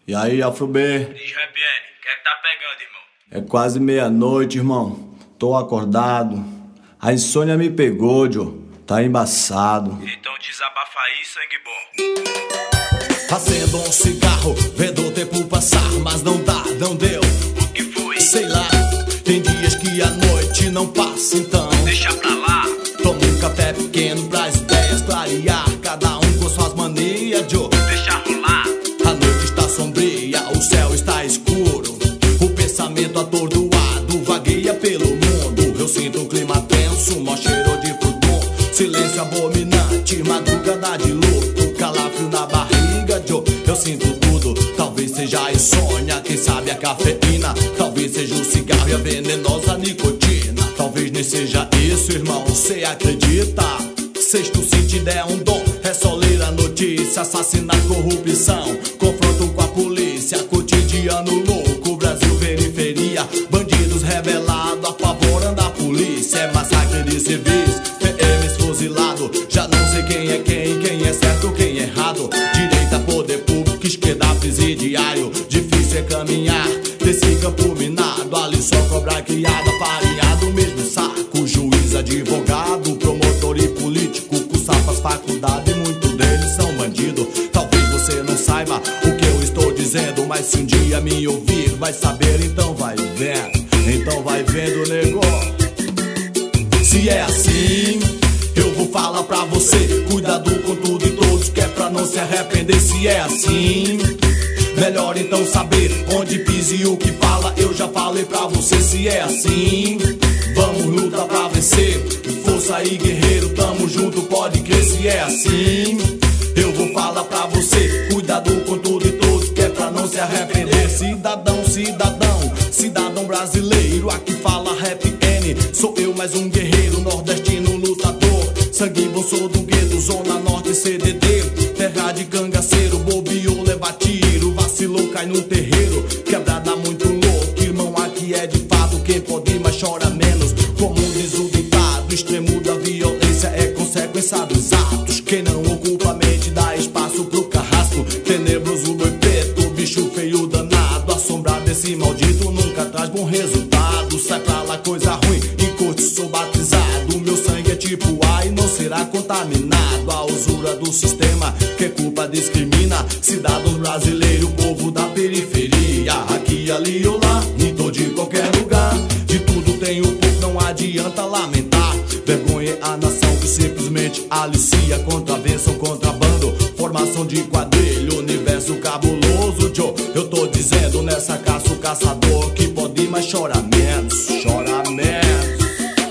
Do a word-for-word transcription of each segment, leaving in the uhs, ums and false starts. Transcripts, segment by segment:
E aí, Afro B? Diz, Rap N, o que é que tá pegando, irmão? É quase meia-noite, irmão. Tô acordado. A insônia me pegou, Joe. Tá embaçado. Então desabafa aí, sangue bom. Acendo um cigarro, vendo o tempo passar, mas não dá, não deu. O que foi? Sei lá, tem dias que a noite não passa, então Deixa pra lá. toma um café pequeno pras ideias clarear, cada um com suas manias, Joe. Deixa rolar. A noite está sombria, o céu está escuro, o pensamento atordoado vagueia pelo mundo. Eu sinto um clima tenso, mó cheiro de frutum, silêncio abominante, madrugada de luto, calafrio na barriga, Joe. Eu sinto tudo, talvez seja a insônia, quem sabe a cafeína, talvez seja o cigarro e a venenosa nicotina. Talvez nem seja isso, irmão, cê acredita? Sexto sentido é um dom, é só ler a notícia, assassinato, corrupção, confronto com a polícia, cotidiano louco, Brasil periferia, bandidos rebelados, apavorando a polícia, é massacre de civis, P Ms fuzilado, já não sei quem é quem, quem é certo, quem é errado, direita, poder público, esquerda, presidiário, difícil é caminhar, desse campo minado, ali só cobra criada, farinhado, mesmo saco, juiz, advogado, promotor e político, cursapas, faculdade, muitos deles são bandidos. Talvez você não saiba o que eu estou dizendo, mas se um dia me ouvir, vai saber, então vai vendo, então vai vendo, negócio. Se é assim, eu vou falar pra você, cuidado com tudo e todos, que é pra não se arrepender. Se é assim, melhor então saber onde pisa e o que fala. Eu já falei pra você. Se é assim, vamos lutar pra vencer. Força aí, guerreiro, tamo junto, pode crer. Se é assim, eu vou falar pra você, cuidado com tudo e todos, que é pra não se arrepender. Cidadão, cidadão, cidadão brasileiro, aqui fala Rap N. Sou eu mais um guerreiro nordestino lutador, sangue bom, sou do gueto, zona norte C D D, terra de cangaceiro, bobeou, leva tiro, vacilou, cai no terreiro, quebrada muito louco, irmão, aqui é de fato, quem pode mais chora menos, como diz o ditado, extremo da violência é consequência dos atos, quem não ocupa a mente dá espaço pro carrasco, tenebroso boi preto, bicho feio danado, assombrado desse maldito nunca traz bom resultado, sai pra lá coisa ruim, em corte sou batizado, meu sangue é tipo A e não será contaminado, a usura do sistema que culpa discrimina, cidadão brasileiro, povo da periferia, aqui, ali ou lá, em todo de qualquer lugar, de tudo tem um pouco, não adianta lamentar, vergonha a nação que simplesmente alicia, contravenção, contrabando, formação de quadrilha, universo cabuloso, Joe, eu tô dizendo nessa caça o caçador que pode mais chora menos, chora menos.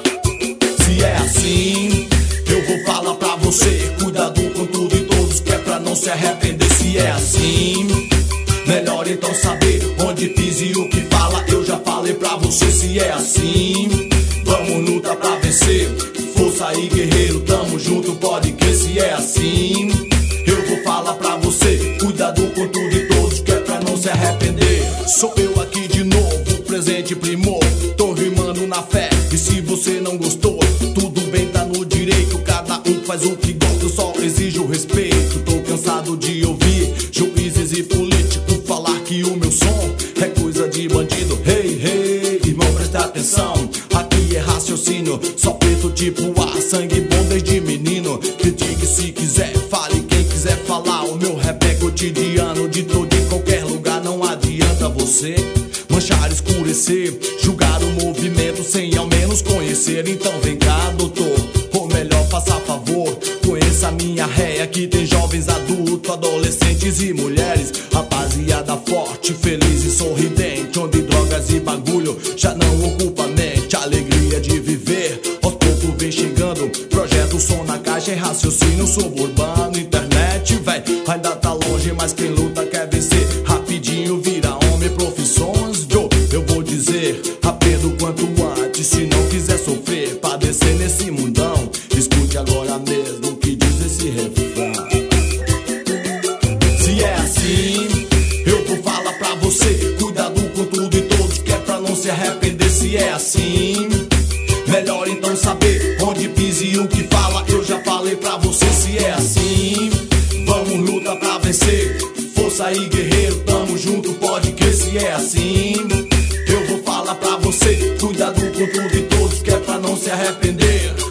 Se é assim, eu vou falar pra você, cuidado com tudo e todos, que é pra não se arrepender. Se é assim, melhor então saber onde pisa e o que fala. Eu já falei pra você. Se é assim, vamos lutar pra vencer. Força aí, guerreiro, tamo junto, pode crer. Se é assim, eu vou falar pra você, cuidado com tudo e todos, que é pra não se arrepender. Sou eu aqui de novo, presente primor, tô rimando na fé, e se você não gostou, tudo bem, tá no direito, cada um faz o que gosta, eu só exijo respeito. Tô cansado de ouvir juízes e políticos falar que o meu som é coisa de bandido. Hey, hey, irmão, presta atenção, aqui é raciocínio, só preto tipo A, sangue bom desde menino. Critique se quiser, fale quem quiser falar, o meu rap é cotidiano, de todo em qualquer lugar, não adianta você manchar, escurecer, julgar o movimento sem ao menos conhecer. Então vem cá, doutor, ou melhor, faça favor, conheça a minha réia, que tem jovens, adultos, adolescentes e mulheres, rapaziada forte, feliz e sorridente, onde drogas e bagulho já não ocupa a mente, alegria de viver, aos poucos vem chegando, projeto som na caixa, é raciocínio suburbano, internet, véi, ainda tá longe, mas quem luta quer vencer, rapidinho vira homem, profissões, Joe, eu vou dizer, aprenda o quanto antes, se não quiser sofrer, padecer nesse mundão, escute agora mesmo o que diz esse refrão. Se é assim, eu vou falar pra você, cuidado com tudo e todos, que é pra não se arrepender. Se é assim, melhor então saber onde pisa e o que fala. Eu já falei pra você. Se é assim, vamos lutar pra vencer. Força aí, guerreiro, tamo junto. não se arrepender.